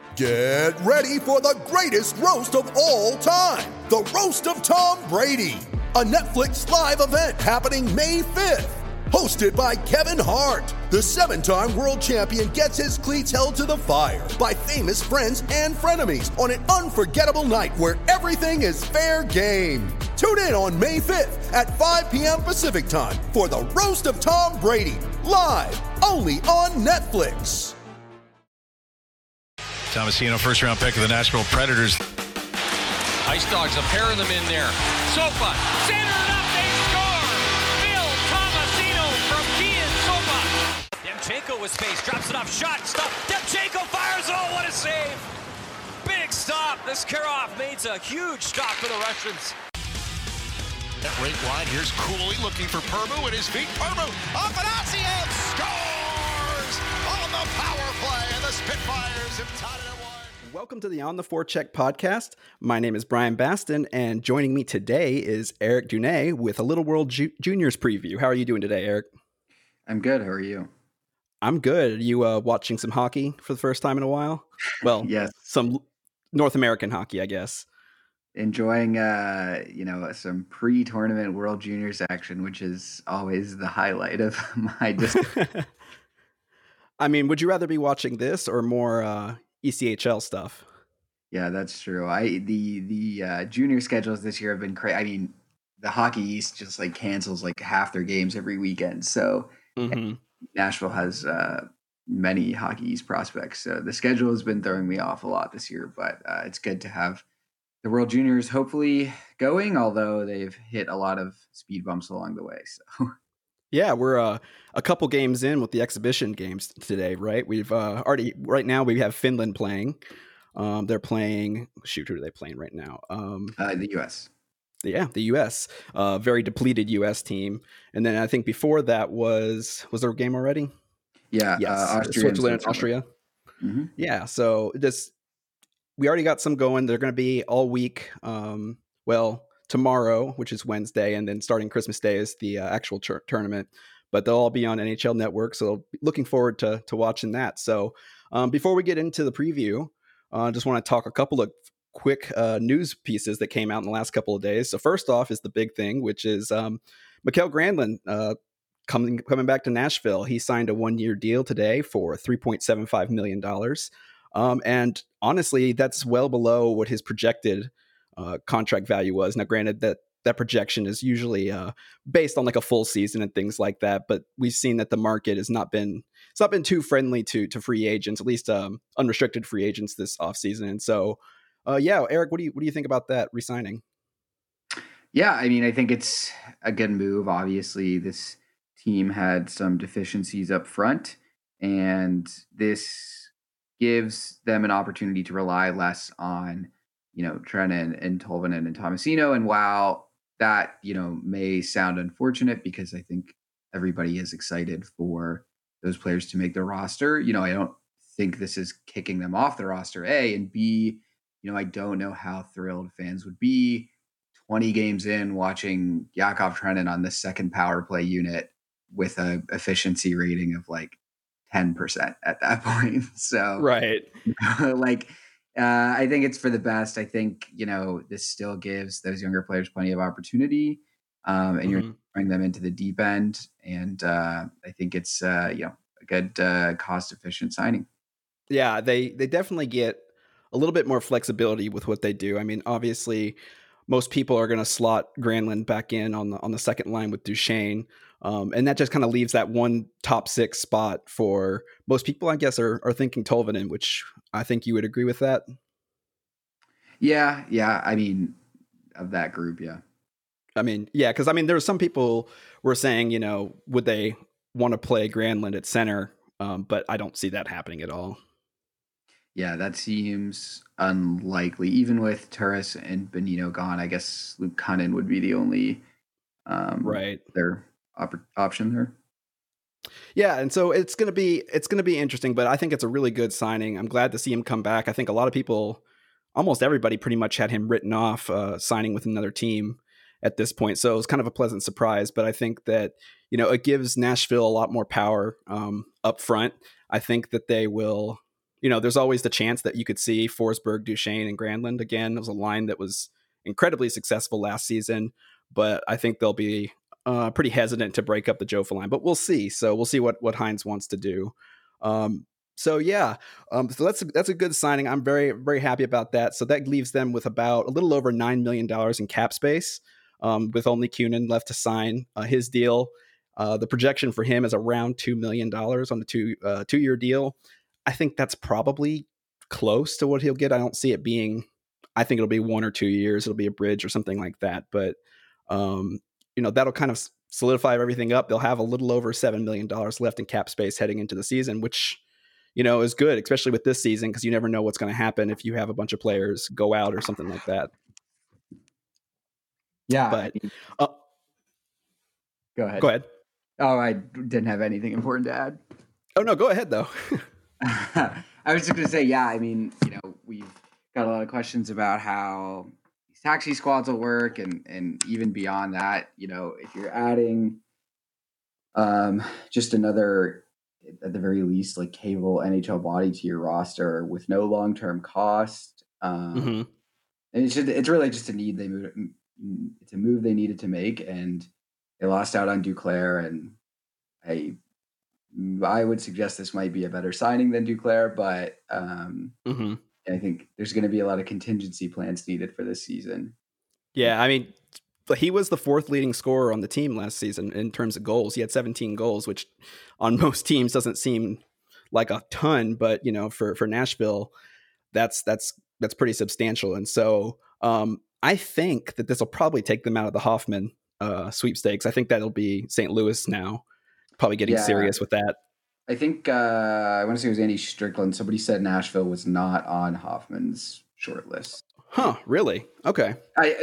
Get ready for the greatest roast of all time, the Roast of Tom Brady, a Netflix live event happening May 5th. Hosted by Kevin Hart, the 7-time world champion gets his cleats held to the fire by famous friends and frenemies on an unforgettable night where everything is fair game. Tune in on May 5th at 5 p.m. Pacific time for the Roast of Tom Brady, live only on Netflix. Tomasino, first-round pick of the Nashville Predators. Ice Dogs, a pair of them in there. Sopa, centered up, they score! Phil Tomasino from Kian Sopa. Demchenko with space, drops it off, shot, stop. Demchenko fires, oh, what a save! Big stop, this Karov made a huge stop for the Russians. Right wide, here's Cooley looking for Permu at his feet. Permu, Afanasiev scores on the power play, and the Spitfires have tied it at 1. Welcome to the On the Forecheck podcast. My name is Brian Baston, and joining me today is Eric Dunay with a Little World Juniors preview. How are you doing today, Eric? I'm good. How are you? I'm good. Are you watching some hockey for the first time in a while? Well, yes, some North American hockey, I guess. Enjoying, some pre-tournament World Juniors action, which is always the highlight of my I mean, would you rather be watching this or more ECHL stuff? Yeah, that's true. The junior schedules this year have been crazy. I mean, the Hockey East just like cancels like half their games every weekend. So Nashville has many Hockey East prospects. So the schedule has been throwing me off a lot this year, but it's good to have the World Juniors hopefully going, although they've hit a lot of speed bumps along the way. So yeah, we're a couple games in with the exhibition games today, right? We've right now we have Finland playing. They're playing, who are they playing right now? The U.S. Yeah, the U.S. Very depleted U.S. team. And then I think before that was there a game already? Yeah, yes, Switzerland and Austria. Mm-hmm. Yeah, so we already got some going. They're going to be all week. Tomorrow, which is Wednesday, and then starting Christmas Day is the actual tournament. But they'll all be on NHL Network, so looking forward to watching that. So before we get into the preview, I just want to talk a couple of quick news pieces that came out in the last couple of days. So first off is the big thing, which is Mikael Granlund coming back to Nashville. He signed a 1-year deal today for $3.75 million. And honestly, that's well below what his projected contract value was. Now, granted, that projection is usually based on like a full season and things like that, but we've seen that the market has not been too friendly to free agents, at least unrestricted free agents this offseason. And so, Eric, what do you think about that re-signing? Yeah, I mean, I think it's a good move. Obviously, this team had some deficiencies up front, and this gives them an opportunity to rely less on Trenin and Tolvanen and Tomasino. And while that, may sound unfortunate because I think everybody is excited for those players to make the roster, I don't think this is kicking them off the roster, A, and B, I don't know how thrilled fans would be 20 games in watching Yakov Trenin on the second power play unit with a efficiency rating of like 10% at that point. So, right. I think it's for the best. I think, this still gives those younger players plenty of opportunity, and you're throwing them into the deep end. And I think it's, a good cost-efficient signing. Yeah, they definitely get a little bit more flexibility with what they do. I mean, obviously, most people are going to slot Granlund back in on the second line with Duchesne. And that just kind of leaves that one top 6 spot for most people, I guess, are thinking Tolvanen, which I think you would agree with that. Yeah. I mean, of that group, yeah. I mean, yeah, because there were some people were saying, would they want to play Granlund at center? But I don't see that happening at all. Yeah, that seems unlikely. Even with Turris and Bonino gone, I guess Luke Cunnin would be the only their option there. Yeah, and so it's gonna be interesting, but I think it's a really good signing. I'm glad to see him come back. I think a lot of people, almost everybody, pretty much had him written off signing with another team at this point. So it was kind of a pleasant surprise. But I think that it gives Nashville a lot more power up front. I think that they will there's always the chance that you could see Forsberg, Duchesne, and Granlund again. It was a line that was incredibly successful last season, but I think they'll be pretty hesitant to break up the Jofa line. But we'll see. So we'll see what Hines wants to do. So that's a good signing. I'm very, very happy about that. So that leaves them with about a little over $9 million in cap space, with only Kunin left to sign his deal. The projection for him is around $2 million on the two-year deal. I think that's probably close to what he'll get. I don't see it being, I think it'll be 1 or 2 years. It'll be a bridge or something like that. But, that'll kind of solidify everything up. They'll have a little over $7 million left in cap space heading into the season, which, is good, especially with this season, because you never know what's going to happen if you have a bunch of players go out or something like that. Yeah. But go ahead. Go ahead. Oh, I didn't have anything important to add. Oh, no, go ahead, though. I was just going to say, yeah, I mean, we've got a lot of questions about how these taxi squads will work. And even beyond that, if you're adding just another, at the very least, like cable NHL body to your roster with no long-term cost. And it's really just a need it's a move they needed to make, and they lost out on Duclair, and I would suggest this might be a better signing than Duclair, but I think there's going to be a lot of contingency plans needed for this season. Yeah, I mean, he was the 4th leading scorer on the team last season in terms of goals. He had 17 goals, which on most teams doesn't seem like a ton, but for Nashville, that's pretty substantial. And so I think that this will probably take them out of the Hoffman sweepstakes. I think that'll be St. Louis now, probably getting serious with that. I think I want to say it was Andy Strickland. Somebody said Nashville was not on Hoffman's short list. Huh? Really? Okay.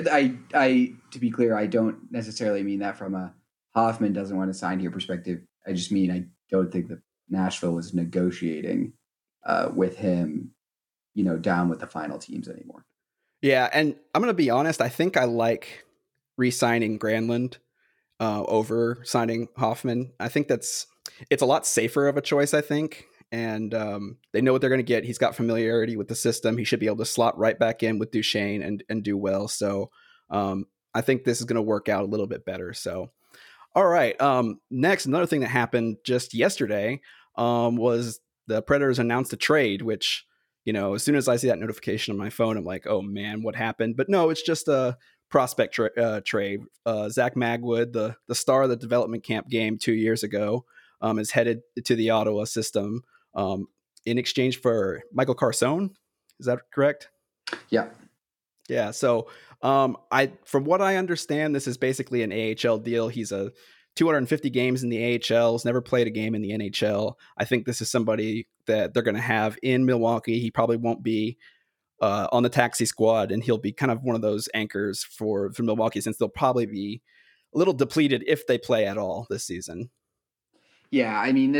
I to be clear, I don't necessarily mean that from a Hoffman doesn't want to sign here perspective. I just mean I don't think that Nashville was negotiating with him, down with the final teams anymore. Yeah, and I'm going to be honest. I think I like re-signing Granlund over signing Hoffman. I think it's a lot safer of a choice, I think. And they know what they're going to get. He's got familiarity with the system. He should be able to slot right back in with Duchesne and do well. So I think this is going to work out a little bit better. So, all right. Next, another thing that happened just yesterday was the Predators announced a trade, which, as soon as I see that notification on my phone, I'm like, oh man, what happened? But no, it's just a prospect trade. Zach Magwood, the star of the development camp game 2 years ago, is headed to the Ottawa system in exchange for Michael Carson. Is that correct? Yeah. Yeah. So from what I understand, this is basically an AHL deal. He's 250 games in the AHL, has never played a game in the NHL. I think this is somebody that they're going to have in Milwaukee. He probably won't be on the taxi squad, and he'll be kind of one of those anchors for Milwaukee, since they'll probably be a little depleted if they play at all this season. Yeah, I mean,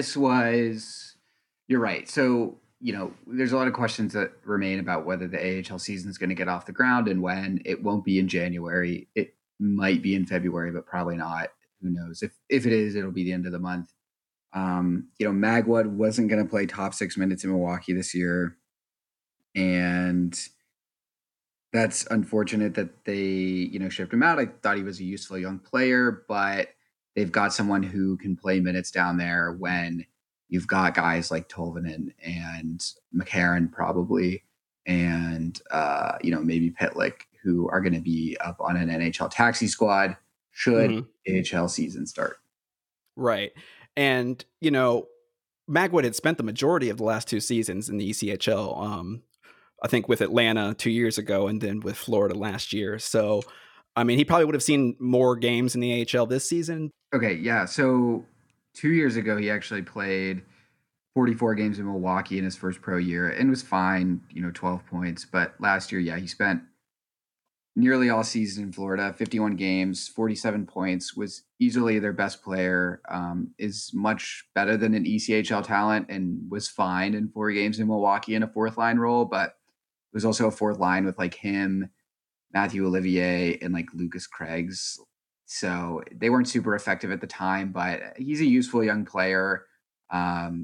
you're right. So, there's a lot of questions that remain about whether the AHL season is going to get off the ground and when. It won't be in January. It might be in February, but probably not. Who knows? If it is, it'll be the end of the month. Magwood wasn't going to play top 6 minutes in Milwaukee this year. And that's unfortunate that they, shipped him out. I thought he was a useful young player, but they've got someone who can play minutes down there when you've got guys like Tolvanen and McCarron probably, and maybe Pitlick, who are going to be up on an NHL taxi squad should AHL season start. Right. And, Magwood had spent the majority of the last 2 seasons in the ECHL, I think with Atlanta 2 years ago and then with Florida last year. So, I mean, he probably would have seen more games in the AHL this season. Okay, yeah. So 2 years ago, he actually played 44 games in Milwaukee in his first pro year and was fine, 12 points. But last year, yeah, he spent nearly all season in Florida, 51 games, 47 points, was easily their best player, is much better than an ECHL talent, and was fine in 4 games in Milwaukee in a 4th line role. But it was also a 4th line with like him, Matthew Olivier, and like Lucas Craigs. So they weren't super effective at the time, but he's a useful young player.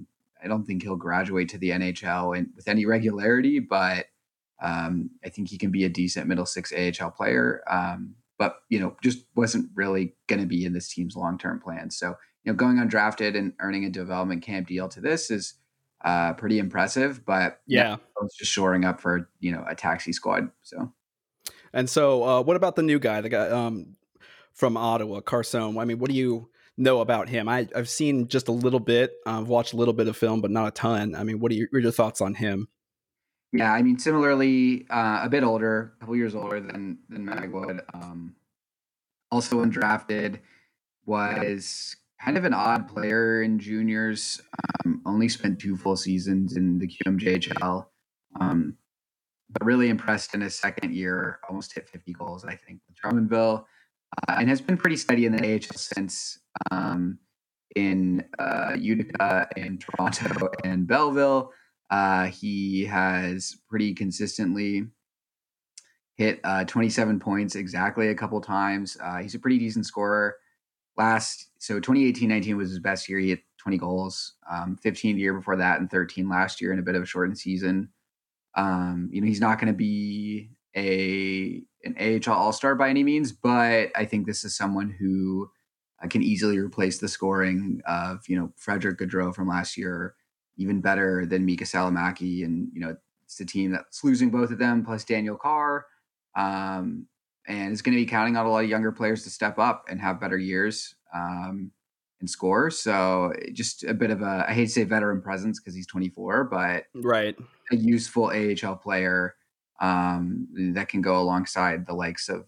I don't think he'll graduate to the NHL with any regularity, but I think he can be a decent middle six AHL player. But, just wasn't really going to be in this team's long-term plan. So, going undrafted and earning a development camp deal to this is pretty impressive, but yeah, it's just shoring up for, a taxi squad. So, and so what about the new guy, the guy from Ottawa, Carson? I mean, what do you know about him? I've seen just a little bit. I've watched a little bit of film, but not a ton. I mean, what are your thoughts on him? Yeah, I mean, similarly, a bit older, a couple years older than Magwood. Also undrafted, was kind of an odd player in juniors. Only spent 2 full seasons in the QMJHL, but really impressed in his second year. Almost hit 50 goals, I think, with Drummondville, and has been pretty steady in the AHL since. In Utica and Toronto and Belleville, he has pretty consistently hit 27 points exactly a couple times. He's a pretty decent scorer. So 2018-19 was his best year. He hit 20 goals, 15 the year before that, and 13 last year in a bit of a shortened season. He's not going to be an AHL All-Star by any means, but I think this is someone who can easily replace the scoring of, Frederick Gaudreau from last year, even better than Mika Salamaki. And, it's the team that's losing both of them, plus Daniel Carr, and is going to be counting on a lot of younger players to step up and have better years and score. So just a bit of I hate to say veteran presence because he's 24, but right, a useful AHL player that can go alongside the likes of,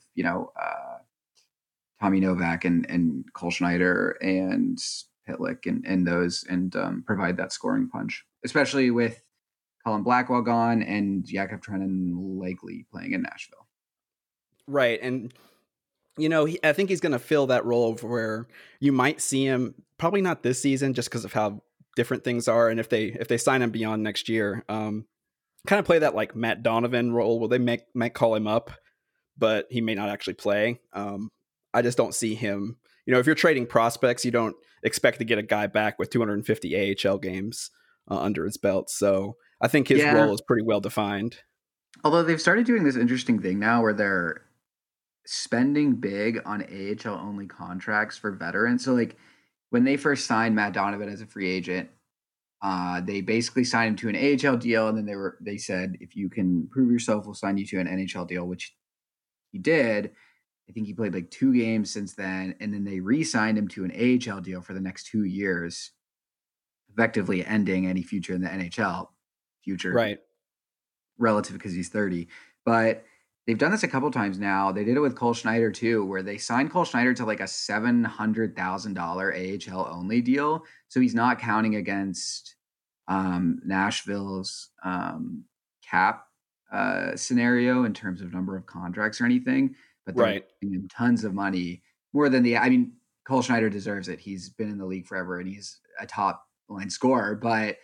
Tommy Novak and Cole Schneider and Pitlick and those, and provide that scoring punch, especially with Colin Blackwell gone and Jakub Trenin likely playing in Nashville. Right. And, I think he's going to fill that role where you might see him, probably not this season, just because of how different things are. And if they sign him beyond next year, kind of play that like Matt Donovan role where they might call him up, but he may not actually play. I just don't see him. If you're trading prospects, you don't expect to get a guy back with 250 AHL games under his belt. So I think his role is pretty well defined. Although they've started doing this interesting thing now where they're spending big on AHL only contracts for veterans. So like when they first signed Matt Donovan as a free agent, they basically signed him to an AHL deal, and then they said, if you can prove yourself, we'll sign you to an NHL deal, which he did. I think he played like 2 games since then, and then they re-signed him to an AHL deal for the next 2 years, effectively ending any future in the NHL future, right? Relative because he's 30. But they've done this a couple times now. They did it with Cole Schneider too, where they signed Cole Schneider to like a $700,000 AHL only deal, so he's not counting against Nashville's cap scenario in terms of number of contracts or anything. But they're giving him tons of money, more than Cole Schneider deserves it. He's been in the league forever and he's a top line scorer, but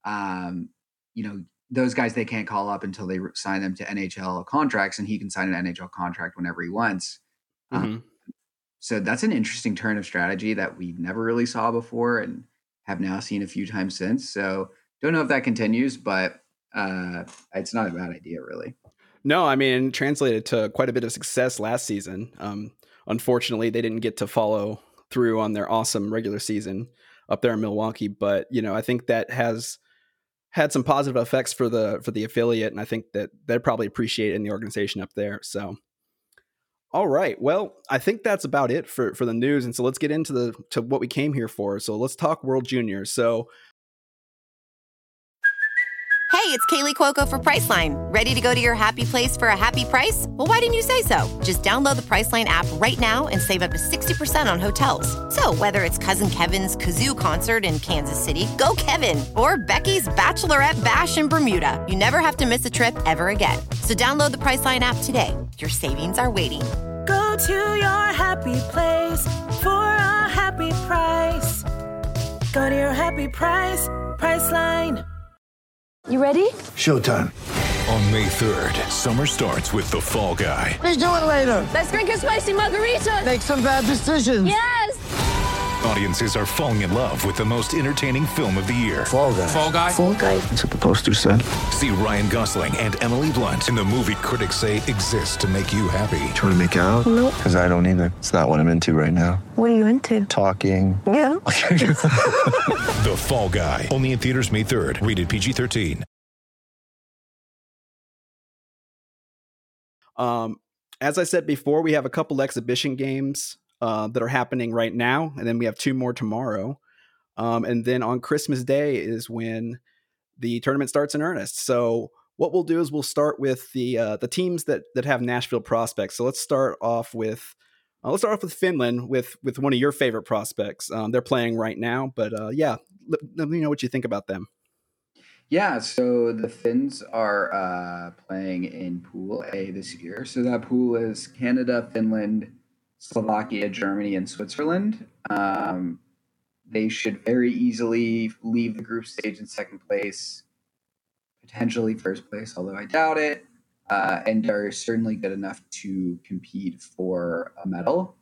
those guys, they can't call up until they sign them to NHL contracts, and he can sign an NHL contract whenever he wants. Mm-hmm. So that's an interesting turn of strategy that we never really saw before and have now seen a few times since. So don't know if that continues, but it's not a bad idea really. No, translated to quite a bit of success last season. Unfortunately, they didn't get to follow through on their awesome regular season up there in Milwaukee. But, I think that has had some positive effects for the affiliate. And I think that they'd probably appreciate it in the organization up there. So, all right. Well, I think that's about it for the news. And so let's get into to what we came here for. So let's talk World Juniors. So, Hey, it's Kaylee Cuoco for Priceline. Ready to go to your happy place for a happy price? Well, why didn't you say so? Just download the Priceline app right now and save up to 60% on hotels. So whether it's Cousin Kevin's Kazoo Concert in Kansas City, go Kevin, or Becky's Bachelorette Bash in Bermuda, you never have to miss a trip ever again. So download the Priceline app today. Your savings are waiting. Go to your happy place for a happy price. Go to your happy price, Priceline. You ready? Showtime. On May 3rd, summer starts with The Fall Guy. Let's do it later. Let's drink a spicy margarita. Make some bad decisions. Yes! Audiences are falling in love with the most entertaining film of the year. Fall Guy. Fall Guy? Fall Guy. That's what the poster said. See Ryan Gosling and Emily Blunt in the movie critics say exists to make you happy. Trying to make it out? Nope. Because I don't either. It's not what I'm into right now. What are you into? Talking. Yeah. The Fall Guy. Only in theaters May 3rd. Rated PG-13. As I said before, we have a couple exhibition games that are happening right now, and then we have 2 more tomorrow. And then on Christmas Day is when the tournament starts in earnest. So what we'll do is we'll start with the teams that have Nashville prospects. So let's start off with Finland with one of your favorite prospects. They're playing right now, but let me know what you think about them. Yeah, so the Finns are playing in Pool A this year. So that pool is Canada, Finland, Slovakia, Germany, and Switzerland. They should very easily leave the group stage in second place, potentially first place, although I doubt it, and are certainly good enough to compete for a medal.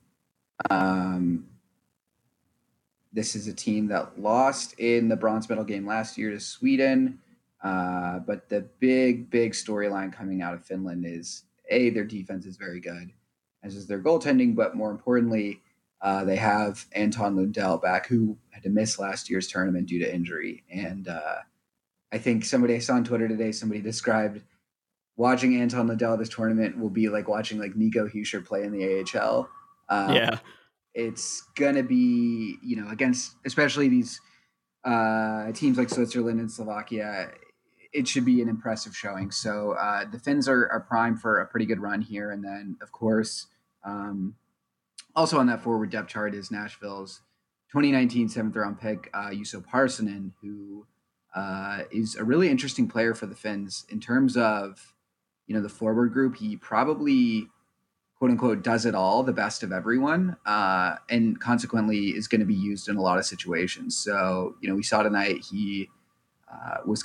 This is a team that lost in the bronze medal game last year to Sweden. But the big storyline coming out of Finland is, their defense is very good, as is their goaltending. But more importantly, they have Anton Lundell back, who had to miss last year's tournament due to injury. And I think I saw on Twitter today, somebody described watching Anton Lundell at this tournament will be like watching like Nico Hischier play in the AHL. Yeah. It's going to be, against especially these teams like Switzerland and Slovakia, it should be an impressive showing. So the Finns are primed for a pretty good run here. And then, of course, also on that forward depth chart is Nashville's 2019 7th-round pick, Juuso Parssinen, who is a really interesting player for the Finns in terms of, the forward group. He probably quote unquote does it all, the best of everyone, and consequently is going to be used in a lot of situations. So, we saw tonight he was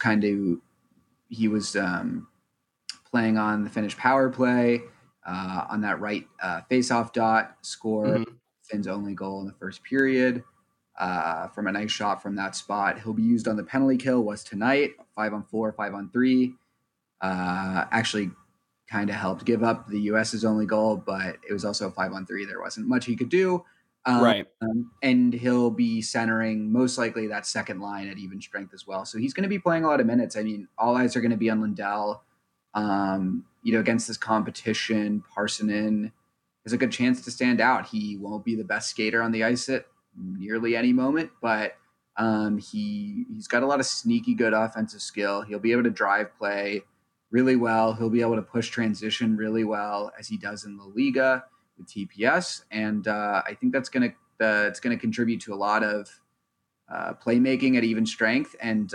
playing on the Finnish power play on that right face-off dot, score Finn's only goal in the first period from a nice shot from that spot. He'll be used on the penalty kill, was tonight, 5-on-4, 5-on-3. Actually kind of helped give up the U.S.'s only goal, but it was also a 5-on-3. There wasn't much he could do. Right. And he'll be centering most likely that second line at even strength as well. So he's going to be playing a lot of minutes. I mean, all eyes are going to be on Lundell. Against this competition, Parssinen has a good chance to stand out. He won't be the best skater on the ice at nearly any moment, but he's got a lot of sneaky good offensive skill. He'll be able to drive play really well. He'll be able to push transition really well, as he does in La Liga with TPS. And I think it's going to contribute to a lot of playmaking at even strength and,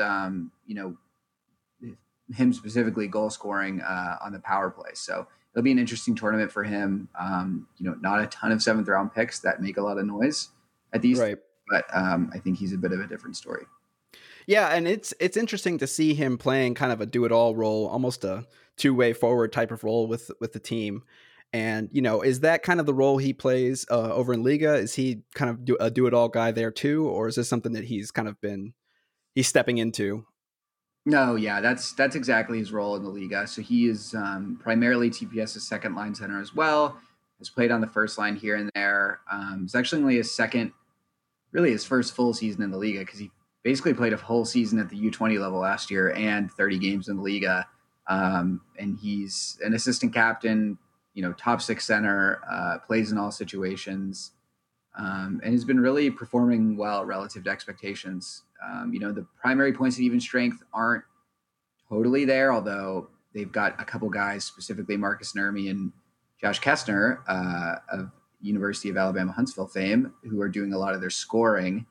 him specifically goal scoring on the power play. So it'll be an interesting tournament for him. Not a ton of 7th-round picks that make a lot of noise at these, right. But I think he's a bit of a different story. Yeah, and it's interesting to see him playing kind of a do-it-all role, almost a two-way forward type of role with the team. And, is that kind of the role he plays over in Liga? Is he kind of a do-it-all guy there too? Or is this something that he's stepping into? No, yeah, that's exactly his role in the Liga. So he is primarily TPS's second line center as well. Has played on the first line here and there. It's actually only his first full season in the Liga, because he basically played a whole season at the U20 level last year and 30 games in the Liga. And he's an assistant captain, top 6 center, plays in all situations, and has been really performing well relative to expectations. The primary points at even strength aren't totally there, although they've got a couple guys, specifically Marcus Nurmi and Josh Kestner of University of Alabama Huntsville fame, who are doing a lot of their scoring.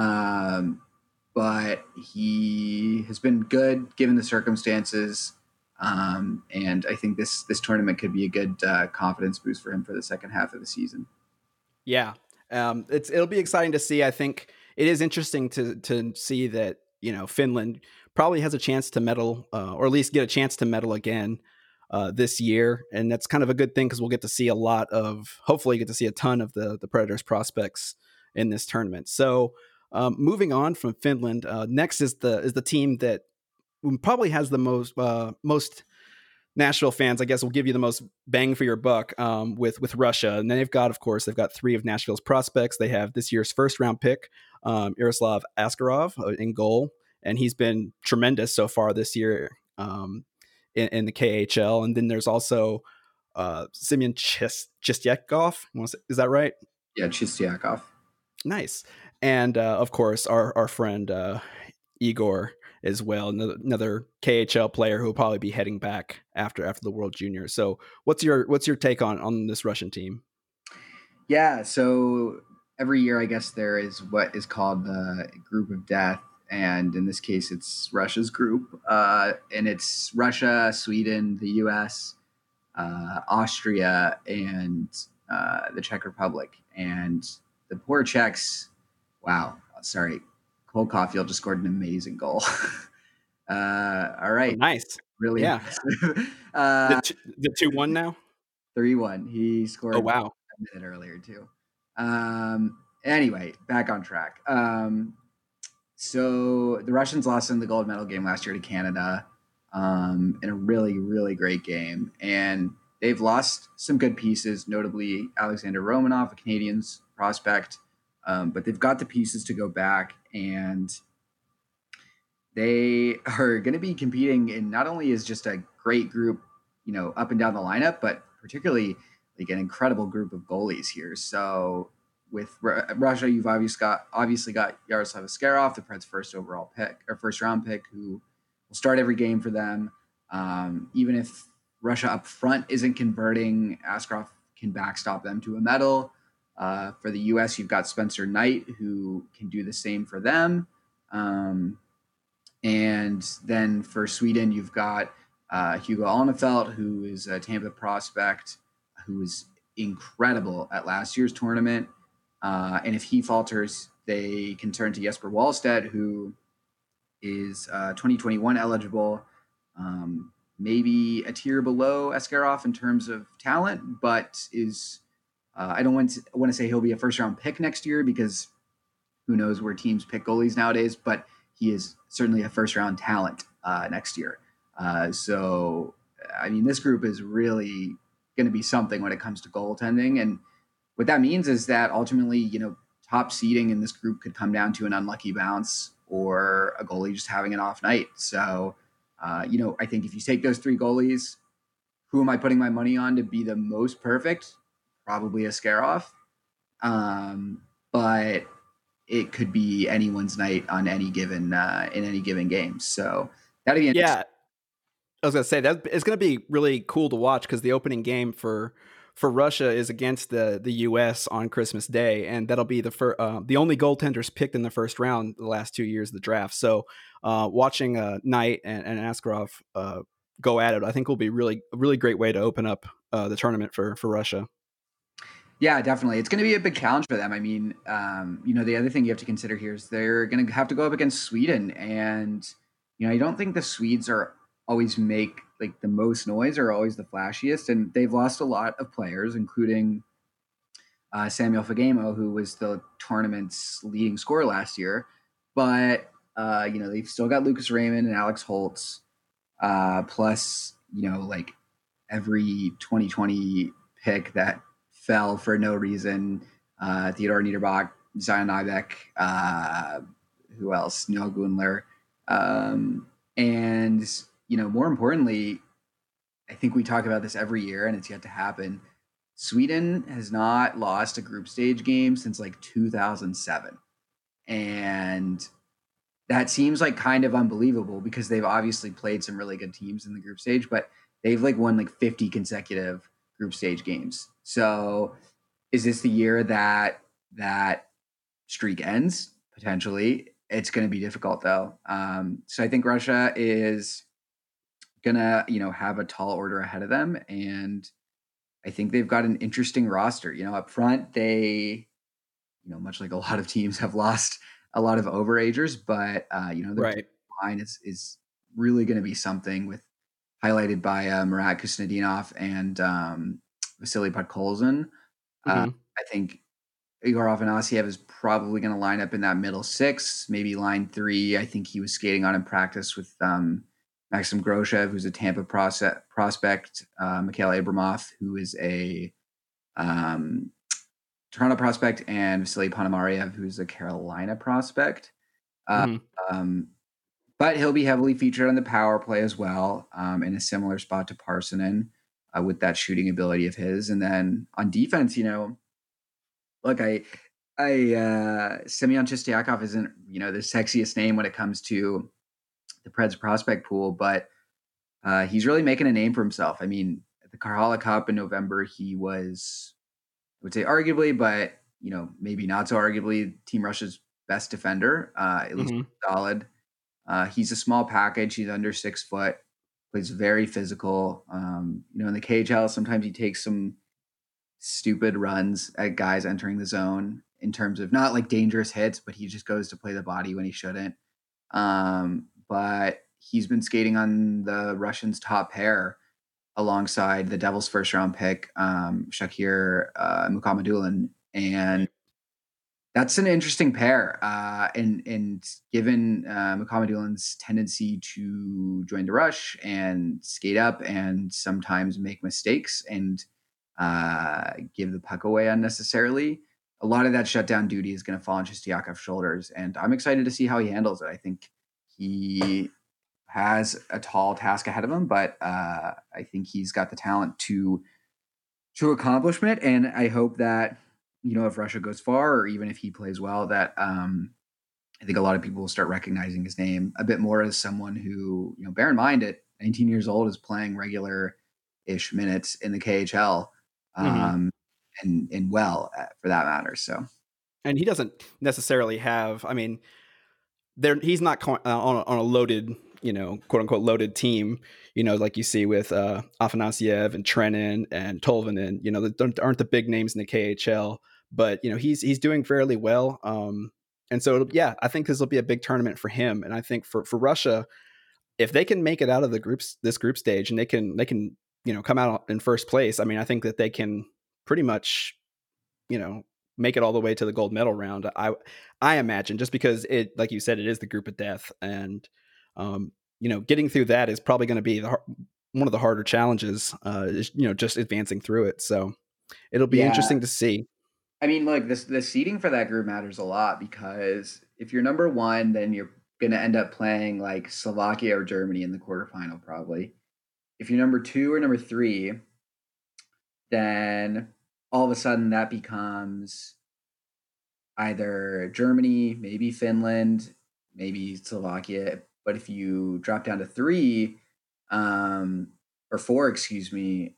But he has been good given the circumstances. And I think this tournament could be a good confidence boost for him for the second half of the season. Yeah. It'll be exciting to see. I think it is interesting to see that, Finland probably has a chance to medal, or at least get a chance to medal again this year. And that's kind of a good thing, because we'll hopefully get to see a ton of the Predators prospects in this tournament. So moving on from Finland, next is the team that probably has the most Nashville fans, I guess, will give you the most bang for your buck with Russia. And then they've got three of Nashville's prospects. They have this year's first round pick, Yaroslav Askarov in goal, and he's been tremendous so far this year in the KHL. And then there's also Semyon Chistyakov. Is that right? Yeah, Chistyakov. Nice. And of course, our friend Igor as well, another KHL player who will probably be heading back after the World Juniors. So what's your take on this Russian team? Yeah, so every year I guess there is what is called the Group of Death, and in this case it's Russia's group, and it's Russia, Sweden, the US, Austria, and the Czech Republic. And the poor Czechs, wow, sorry, Cole Caulfield just scored an amazing goal. All right. Nice. Really? Yeah. The 2-1 now? 3-1. He scored a minute earlier too. Anyway, back on track. So the Russians lost in the gold medal game last year to Canada in a really, really great game. And they've lost some good pieces, notably Alexander Romanov, a Canadiens prospect. But they've got the pieces to go back, and they are going to be competing in not only is just a great group, up and down the lineup, but particularly like an incredible group of goalies here. So with Russia, you've obviously got Yaroslav Askarov, the Preds' first round pick, who will start every game for them. Even if Russia up front isn't converting, Askarov can backstop them to a medal. For the U.S., you've got Spencer Knight, who can do the same for them. And then for Sweden, you've got Hugo Alnefelt, who is a Tampa prospect, who was incredible at last year's tournament. And if he falters, they can turn to Jesper Wallstedt, who is 2021 eligible, maybe a tier below Askarov in terms of talent, but is I don't want to say he'll be a first-round pick next year, because who knows where teams pick goalies nowadays, but he is certainly a first-round talent next year. So, I mean, this group is really going to be something when it comes to goaltending. And what that means is that ultimately, top seeding in this group could come down to an unlucky bounce or a goalie just having an off night. So, I think if you take those three goalies, who am I putting my money on to be the most perfect? Probably Askarov. But it could be anyone's night on any given in any given game. So that'd be I was gonna say that it's gonna be really cool to watch, because the opening game for Russia is against the U.S. on Christmas Day, and that'll be the only goaltenders picked in the first round the last 2 years of the draft. So watching Knight and Askarov go at it, I think will be a really great way to open up the tournament for Russia. Yeah, definitely. It's going to be a big challenge for them. I mean, the other thing you have to consider here is they're going to have to go up against Sweden. And, I don't think the Swedes are always make like the most noise or always the flashiest. And they've lost a lot of players, including Samuel Fagemo, who was the tournament's leading scorer last year. But, they've still got Lucas Raymond and Alex Holtz, plus, like every 2020 pick that fell for no reason. Theodor Niederbach, Zion Nybeck, who else? Neil Gunler. And, more importantly, I think we talk about this every year and it's yet to happen. Sweden has not lost a group stage game since like 2007. And that seems like kind of unbelievable, because they've obviously played some really good teams in the group stage, but they've like won like 50 consecutive group stage games. So is this the year that streak ends? Potentially. It's going to be difficult though. So I think Russia is going to, have a tall order ahead of them. And I think they've got an interesting roster. Up front, they, much like a lot of teams, have lost a lot of overagers, but, their line is really going to be something, with highlighted by Marat Kusnedinov and Vasily Podkolzin. I think Igor Afanasyev is probably going to line up in that middle 6, maybe line 3. I think he was skating on in practice with Maxim Groshev, who's a Tampa prospect, Mikhail Abramov, who is a Toronto prospect, and Vasily Ponomariev, who's a Carolina prospect. But he'll be heavily featured on the power play as well, in a similar spot to Parssinen, with that shooting ability of his. And then on defense, look, Semyon Chistiakov isn't, the sexiest name when it comes to the Preds prospect pool, but he's really making a name for himself. I mean, at the Karhala Cup in November, he was, I would say arguably, but, maybe not so arguably, Team Russia's best defender, at least solid. He's a small package. He's under 6 foot, plays very physical. In the KHL, sometimes he takes some stupid runs at guys entering the zone in terms of not like dangerous hits, but he just goes to play the body when he shouldn't. But he's been skating on the Russians' top pair alongside the Devils' first round pick, Shakir Mukhamadullin. And that's an interesting pair. And given Mukhamadulin's tendency to join the rush and skate up and sometimes make mistakes and give the puck away unnecessarily, a lot of that shutdown duty is going to fall on Chistiakov's shoulders. And I'm excited to see how he handles it. I think he has a tall task ahead of him, but I think he's got the talent to accomplish it. And I hope that, if Russia goes far, or even if he plays well, that I think a lot of people will start recognizing his name a bit more as someone who, bear in mind, at 19 years old is playing regular-ish minutes in the KHL, and well, for that matter. So, and he doesn't necessarily have. I mean, he's not on a loaded, quote unquote loaded team. Like you see with Afanasyev and Trenin and Tolvanen. That aren't the big names in the KHL. But he's doing fairly well, and so I think this will be a big tournament for him. And I think for Russia, if they can make it out of this group stage and they can come out in first place, I mean, I think that they can pretty much make it all the way to the gold medal round. I imagine, just because it, like you said, it is the group of death, and getting through that is probably going to be one of the harder challenges. Just advancing through it. So it'll be interesting to see. I mean, look, the seeding for that group matters a lot, because if you're number 1, then you're going to end up playing like Slovakia or Germany in the quarterfinal, probably. If you're number 2 or number 3, then all of a sudden that becomes either Germany, maybe Finland, maybe Slovakia. But if you drop down to 3, or 4, excuse me,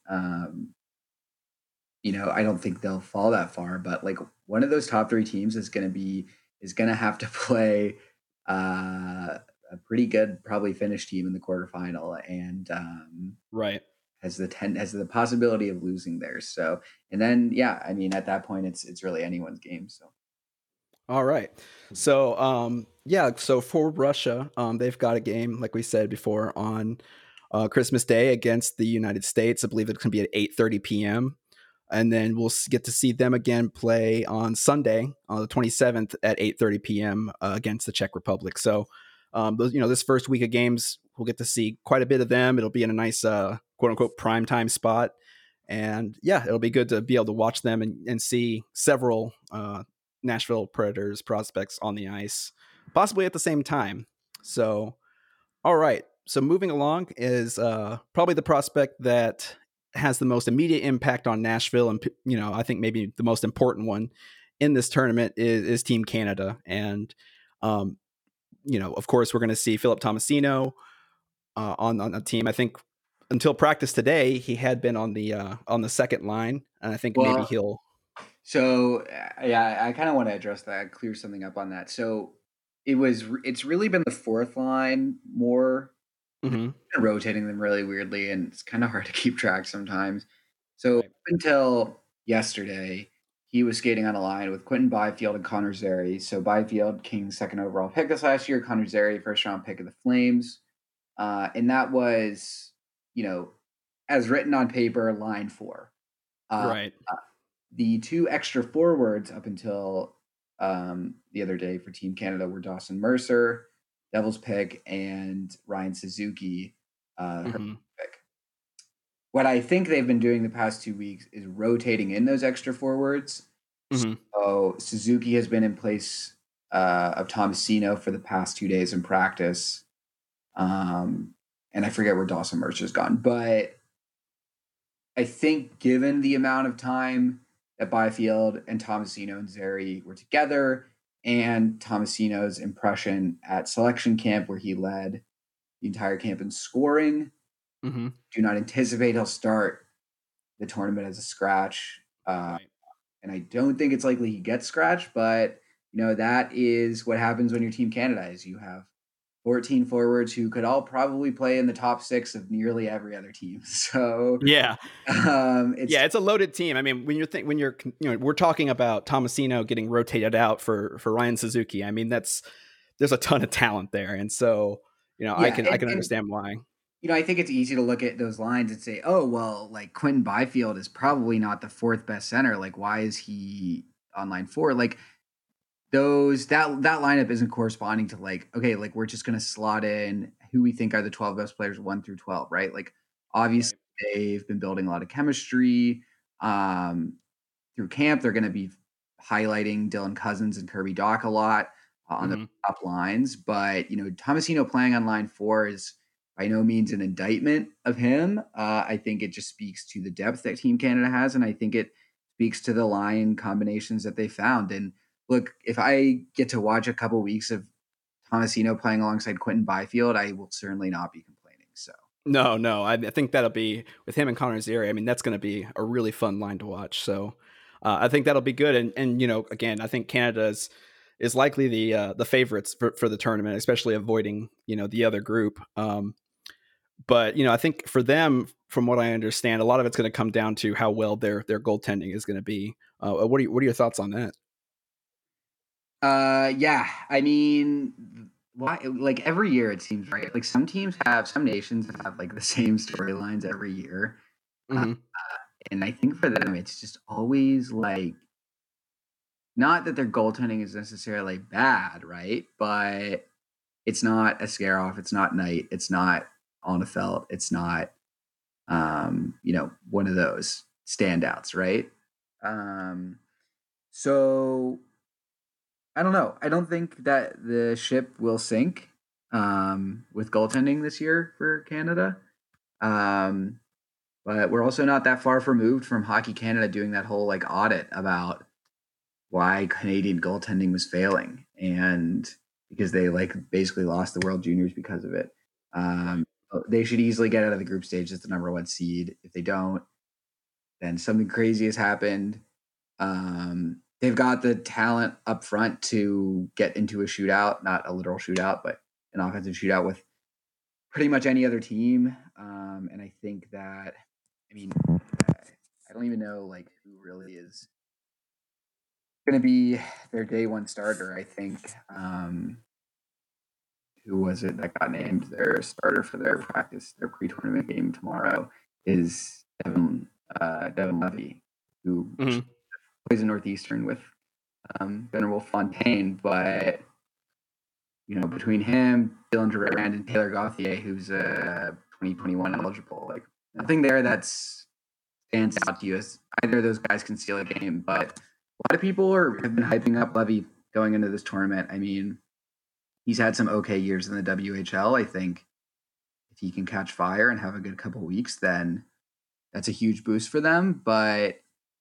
I don't think they'll fall that far, but like one of those top 3 teams is going to have to play a pretty good, probably Finnish team in the quarterfinal, and has the possibility of losing there. So, and then I mean, at that point, it's really anyone's game. So, all right, so so for Russia, they've got a game, like we said before, on Christmas Day against the United States. I believe it's going to be at 8:30 p.m. And then we'll get to see them again play on Sunday, on the 27th at 8:30 p.m. Against the Czech Republic. So, this first week of games, we'll get to see quite a bit of them. It'll be in a nice, quote unquote, prime time spot. And it'll be good to be able to watch them and see several Nashville Predators prospects on the ice, possibly at the same time. So, all right. So moving along is probably the prospect that has the most immediate impact on Nashville, and I think maybe the most important one in this tournament is Team Canada. And of course, we're going to see Philip Tomasino on the team. I think until practice today, he had been on the second line, and I think maybe he'll. So I kind of want to address that, clear something up on that. So it's really been the fourth line more. Rotating them really weirdly, and it's kind of hard to keep track sometimes. So up until yesterday, he was skating on a line with Quinton Byfield and Connor Zary. So Byfield, King's second overall pick this last year, Connor Zary, first round pick of the Flames. And that was, as written on paper, line 4. the two extra forwards up until the other day for Team Canada were Dawson Mercer, Devil's pick, and Ryan Suzuki, her pick. What I think they've been doing the past 2 weeks is rotating in those extra forwards. So Suzuki has been in place of Tomasino for the past 2 days in practice. And I forget where Dawson Mercer's gone. But I think given the amount of time that Byfield and Tomasino and Zary were together, and Tomasino's impression at selection camp where he led the entire camp in scoring, do not anticipate he'll start the tournament as a scratch. And I don't think it's likely he gets scratched, but that is what happens when you're Team Canada is you have 14 forwards who could all probably play in the top 6 of nearly every other team. So it's a loaded team. I mean, we're talking about Tomasino getting rotated out for Ryan Suzuki. I mean, there's a ton of talent there, and so I can understand why. I think it's easy to look at those lines and say, oh, well, like Quinton Byfield is probably not the 4th best center. Like, why is he on line 4? Like that lineup isn't corresponding to we're just going to slot in who we think are the 12 best players 1 through 12, right? Like, obviously they've been building a lot of chemistry through camp. They're going to be highlighting Dylan Cousins and Kirby Dach a lot on the top lines. But, Tomasino playing on line 4 is by no means an indictment of him. I think it just speaks to the depth that Team Canada has, and I think it speaks to the line combinations that they found. And look, if I get to watch a couple weeks of Tomasino playing alongside Quinton Byfield, I will certainly not be complaining. So no, I think that'll be with him and Connor Zary. I mean, that's going to be a really fun line to watch. So I think that'll be good. And again, I think Canada is likely the favorites for the tournament, especially avoiding the other group. But I think for them, from what I understand, a lot of it's going to come down to how well their goaltending is going to be. What are your thoughts on that? I mean, like every year it seems, right? Like some nations have like the same storylines every year. And I think for them, it's just always like, not that their goaltending is necessarily bad, right? But it's not Askarov, it's not Knight, it's not Onefeld, it's not, one of those standouts, right? So I don't know. I don't think that the ship will sink with goaltending this year for Canada. But we're also not that far removed from Hockey Canada doing that whole audit about why Canadian goaltending was failing, and because they basically lost the World Juniors because of it. They should easily get out of the group stage as the number 1 seed. If they don't, then something crazy has happened. They've got the talent up front to get into a shootout, not a literal shootout, but an offensive shootout with pretty much any other team. And I think that, I don't even know who really is going to be their day 1 starter. I think, who was it that got named their starter for their pre-tournament game tomorrow is Devin Levy, who plays in Northeastern with Venerable Fontaine. But, between him, Dylan Durand, and Taylor Gauthier, who's 2021 eligible, nothing there that stands out to you as either of those guys can steal a game. But a lot of people have been hyping up Levy going into this tournament. I mean, he's had some okay years in the WHL. I think if he can catch fire and have a good couple weeks, then that's a huge boost for them. But,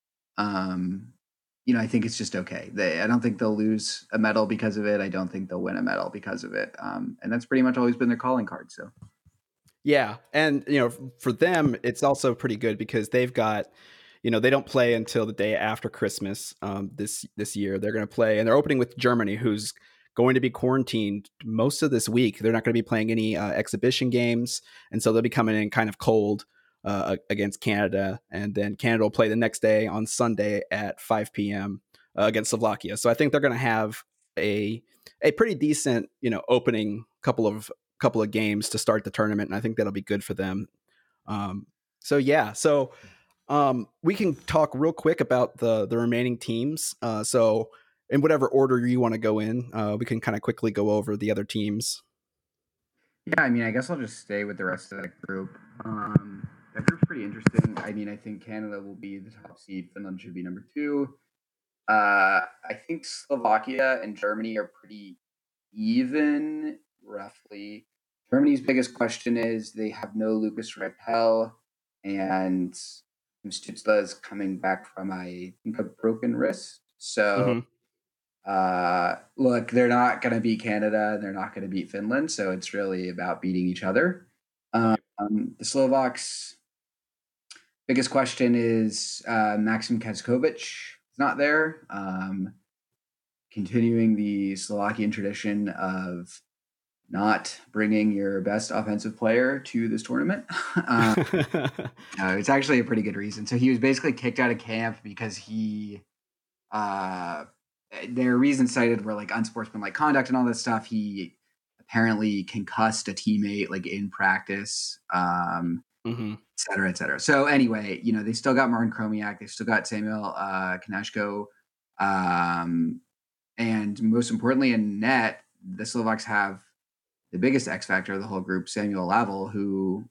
I think it's just okay. I don't think they'll lose a medal because of it. I don't think they'll win a medal because of it. And that's pretty much always been their calling card. So, yeah. And, for them, it's also pretty good because they've got, they don't play until the day after Christmas this year. They're going to play, and they're opening with Germany, who's going to be quarantined most of this week. They're not going to be playing any exhibition games, and so they'll be coming in kind of cold against Canada, and then Canada will play the next day on Sunday at 5 p.m. Against Slovakia. So I think they're going to have a pretty decent, opening couple of games to start the tournament, and I think that'll be good for them. So We can talk real quick about the remaining teams. So in whatever order you want to go in, we can kind of quickly go over the other teams. Yeah, I mean, I guess I'll just stay with the rest of that group. That group's pretty interesting. I mean, I think Canada will be the top seed. Finland should be number 2. I think Slovakia and Germany are pretty even, roughly. Germany's biggest question is they have no Lucas Reichel, and Stützle is coming back from, I think, a broken wrist. So, look, they're not going to beat Canada. They're not going to beat Finland. So it's really about beating each other. The Slovaks' biggest question is Maxim Kackovic is not there. Continuing the Slovakian tradition of not bringing your best offensive player to this tournament. It's actually a pretty good reason. So he was basically kicked out of camp because their reasons cited were like unsportsmanlike conduct and all this stuff. He apparently concussed a teammate like in practice, et cetera, et cetera. So anyway, they still got Martin Chromiak. They've still got Samuel Kanashko. And most importantly in net, the Slovaks have the biggest X factor of the whole group, Samuel Hlavaj, who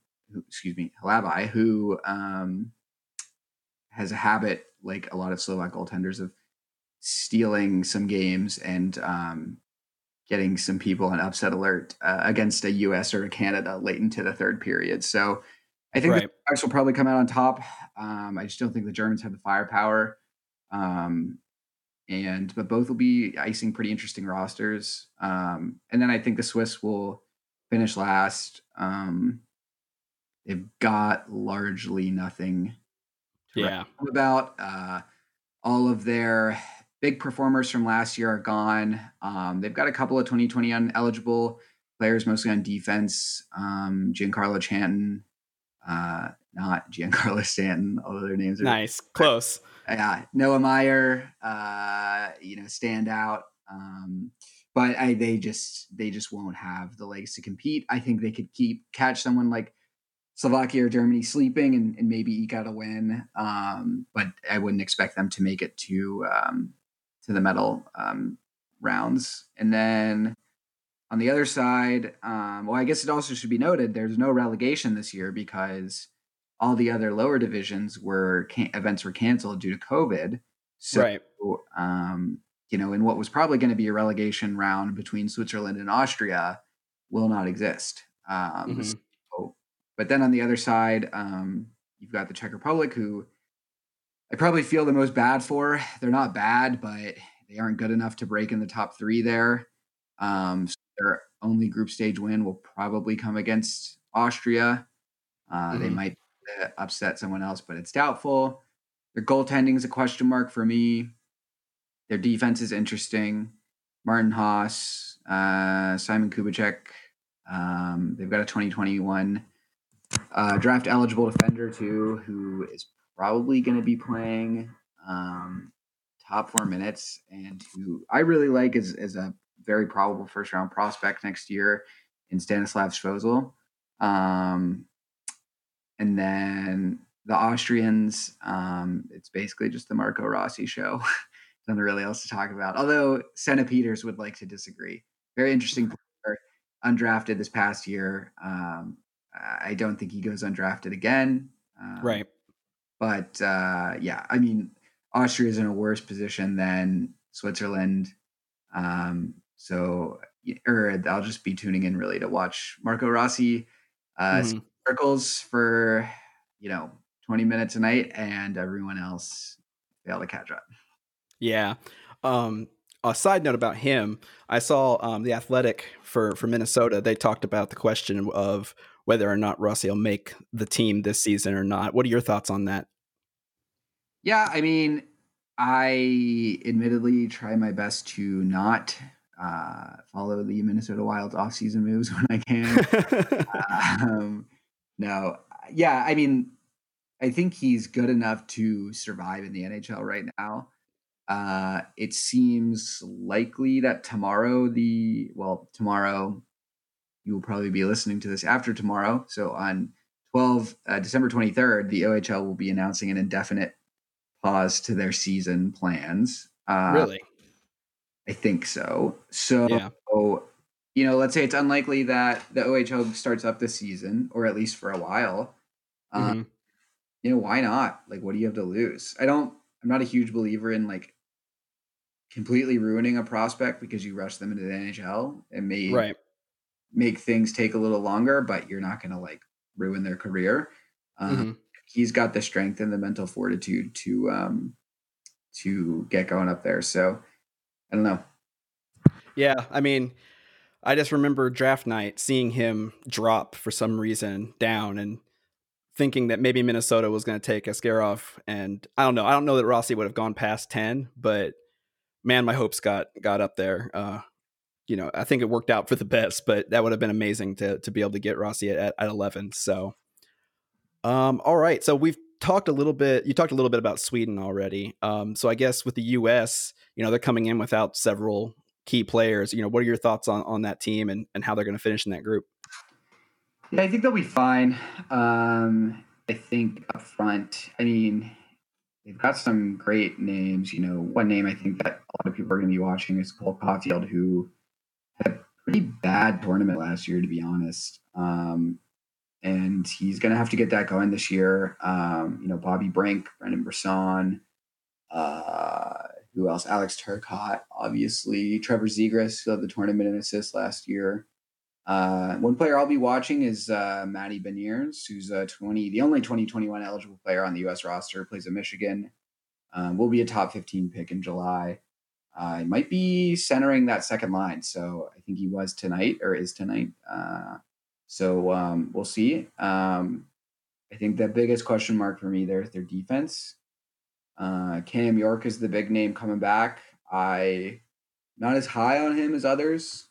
has a habit, like a lot of Slovak goaltenders, of stealing some games and getting some people on upset alert against a U.S. or a Canada late into the third period. So I think the Slovaks will probably come out on top. I just don't think the Germans have the firepower. But both will be icing pretty interesting rosters. And then I think the Swiss will finish last. They've got largely nothing to write about. All of their big performers from last year are gone. They've got a couple of 2020 ineligible players, mostly on defense. Giancarlo Stanton, not Giancarlo Stanton, although their names are nice, close. Noah Meyer, stand out. But they just won't have the legs to compete. I think they could catch someone like Slovakia or Germany sleeping and maybe eke out a win. But I wouldn't expect them to make it to the medal rounds. And then on the other side, I guess it also should be noted there's no relegation this year because all the other lower divisions events were canceled due to COVID. So, in what was probably going to be a relegation round between Switzerland and Austria will not exist. But then on the other side, you've got the Czech Republic, who I probably feel the most bad for. They're not bad, but they aren't good enough to break in the top 3 there. So their only group stage win will probably come against Austria. They might upset someone else, but it's doubtful. Their goaltending is a question mark for me. Their defense is interesting. Martin Haas, Simon Kubicek. They've got a 2021 draft eligible defender too, who is probably going to be playing top 4 minutes, and who I really like is a very probable first round prospect next year in Stanislav Svozil. And then the Austrians, it's basically just the Marco Rossi show. Nothing really else to talk about. Although Senna Peters would like to disagree. Very interesting player, undrafted this past year. I don't think he goes undrafted again. But I mean, Austria is in a worse position than Switzerland. So I'll just be tuning in really to watch Marco Rossi circles for 20 minutes a night, and everyone else fail to catch up. Yeah. A side note about him, I saw The Athletic for Minnesota. They talked about the question of whether or not Rossi will make the team this season or not. What are your thoughts on that? Yeah, I mean, I admittedly try my best to not follow the Minnesota Wild's off-season moves when I can. I mean, I think he's good enough to survive in the NHL right now. It seems likely that tomorrow you will probably be listening to this after tomorrow. So on December 23rd, the OHL will be announcing an indefinite pause to their season plans. Really? I think so. So, yeah. Let's say it's unlikely that the OHL starts up this season, or at least for a while. Why not? Like, what do you have to lose? I'm not a huge believer in like completely ruining a prospect because you rush them into the NHL. It may make things take a little longer, but you're not going to like ruin their career. He's got the strength and the mental fortitude to get going up there. So I don't know. Yeah. I mean, I just remember draft night seeing him drop for some reason down and thinking that maybe Minnesota was going to take Askarov. And I don't know that Rossi would have gone past 10, but man, my hopes got up there. I think it worked out for the best, but that would have been amazing to be able to get Rossi at 11. So, all right. So you talked a little bit about Sweden already. So I guess with the US, they're coming in without several key players. What are your thoughts on that team and how they're going to finish in that group? Yeah, I think they'll be fine. I think up front, they've got some great names. One name I think that a lot of people are going to be watching is Cole Caulfield, who had a pretty bad tournament last year, to be honest. And he's going to have to get that going this year. Bobby Brink, Brendan Brisson, who else? Alex Turcotte, obviously. Trevor Zegras, who led the tournament in assists last year. One player I'll be watching is Matty Beniers, who's the only 2021 eligible player on the U.S. roster, plays at Michigan. Will be a top 15 pick in July. He might be centering that second line, so I think he is tonight. So we'll see. I think the biggest question mark for me there is their defense. Cam York is the big name coming back. I not as high on him as others.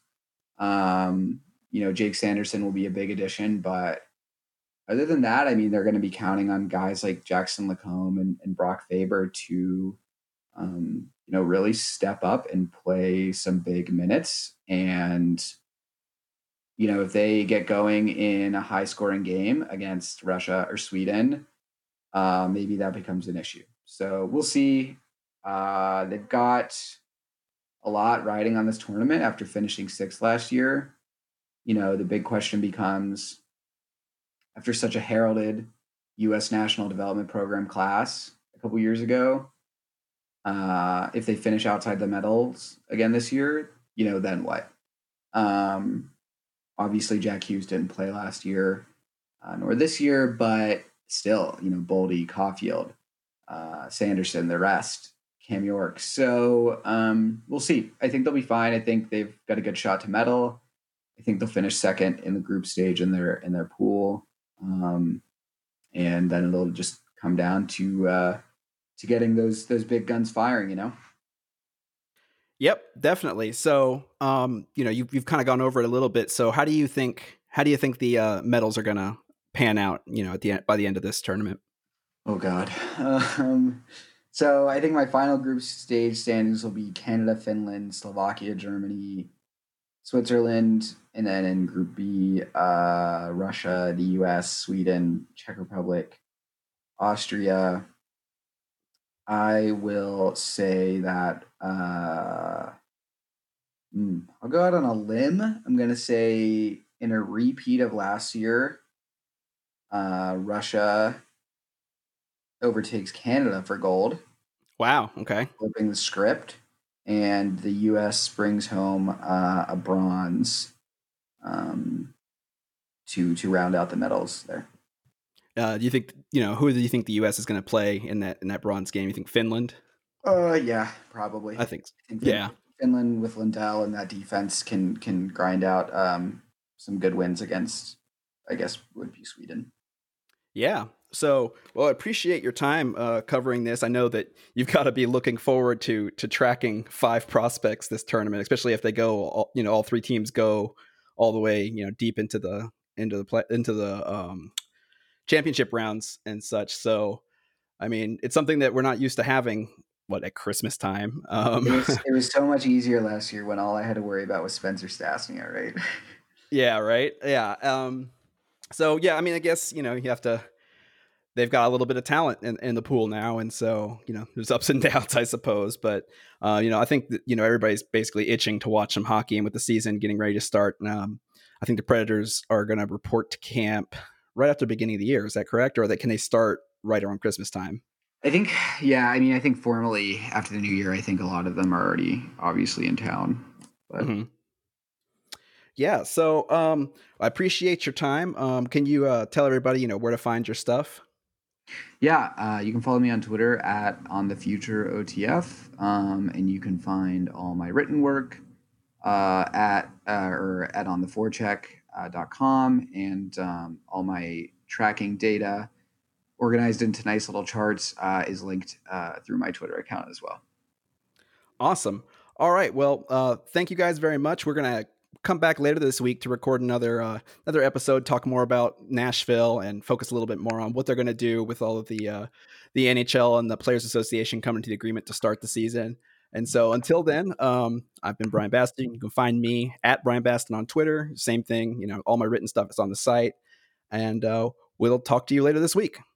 Jake Sanderson will be a big addition, but other than that, they're going to be counting on guys like Jackson Lacombe and Brock Faber to, really step up and play some big minutes. And, if they get going in a high scoring game against Russia or Sweden, maybe that becomes an issue. So we'll see. They've got a lot riding on this tournament after finishing 6th last year. The big question becomes, after such a heralded U.S. National Development Program class a couple years ago, if they finish outside the medals again this year, then what? Obviously, Jack Hughes didn't play last year, nor this year, but still, Boldy, Caulfield, Sanderson, the rest, Cam York. So we'll see. I think they'll be fine. I think they've got a good shot to medal. I think they'll finish second in the group stage in their pool, and then it'll just come down to getting those big guns firing. Yep, definitely. So, you've kind of gone over it a little bit. So, how do you think the medals are going to pan out? By the end of this tournament. Oh God. So I think my final group stage standings will be Canada, Finland, Slovakia, Germany, Switzerland, and then in Group B, Russia, the U.S., Sweden, Czech Republic, Austria. I will say that I'll go out on a limb. I'm going to say in a repeat of last year, Russia overtakes Canada for gold. Wow. Okay. Flipping the script. And the U.S. brings home a bronze to round out the medals there. Do you think, who do you think the U.S. is going to play in that bronze game? You think Finland? Yeah, probably. I think so. Yeah. Finland with Lindell and that defense can grind out some good wins against, I guess, would be Sweden. Yeah. So, well, I appreciate your time covering this. I know that you've got to be looking forward to tracking 5 prospects this tournament, especially if they go, all 3 teams go all the way, deep into the championship rounds and such. So, it's something that we're not used to having. At Christmas time? It was so much easier last year when all I had to worry about was Spencer Stastny, right? Yeah. Right. Yeah. So yeah, I mean, I guess, you have to, they've got a little bit of talent in the pool now. And so, there's ups and downs, I suppose. But, I think that, everybody's basically itching to watch some hockey, and with the season getting ready to start. I think the Predators are going to report to camp right after the beginning of the year. Is that correct? Or can they start right around Christmas time? I think, yeah, I mean, I think formally after the new year, I think a lot of them are already obviously in town. But Yeah. So I appreciate your time. Can you tell everybody, where to find your stuff? yeah, you can follow me on Twitter at OnTheFutureOTF, and you can find all my written work at ontheforecheck.com, and all my tracking data organized into nice little charts is linked through my Twitter account as well. Awesome. All right. Well, thank you guys very much. We're going to come back later this week to record another episode, talk more about Nashville, and focus a little bit more on what they're going to do with all of the NHL and the Players Association coming to the agreement to start the season. And so until then, I've been Brian Baston. You can find me at Brian Baston on Twitter. Same thing. All my written stuff is on the site. And we'll talk to you later this week.